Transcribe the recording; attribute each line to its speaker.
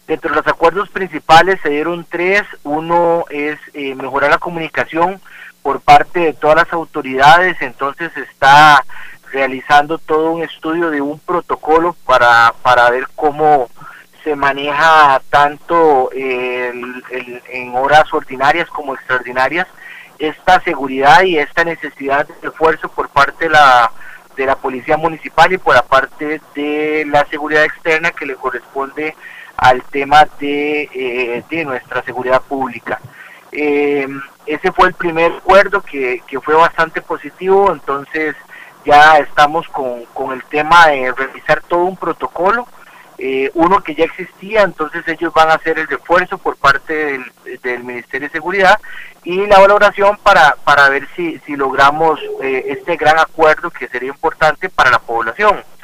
Speaker 1: Dentro de los acuerdos principales se dieron tres. Uno es mejorar la comunicación por parte de todas las autoridades, entonces se está realizando todo un estudio de un protocolo para ver cómo se maneja tanto en horas ordinarias como extraordinarias esta seguridad y esta necesidad de esfuerzo por parte de la policía municipal y por la parte de la seguridad externa que le corresponde al tema de nuestra seguridad pública. Ese fue el primer acuerdo que fue bastante positivo, entonces ya estamos con el tema de realizar todo un protocolo, uno que ya existía, entonces ellos van a hacer el refuerzo por parte del Ministerio de Seguridad y la valoración para ver si logramos este gran acuerdo que sería importante para la población.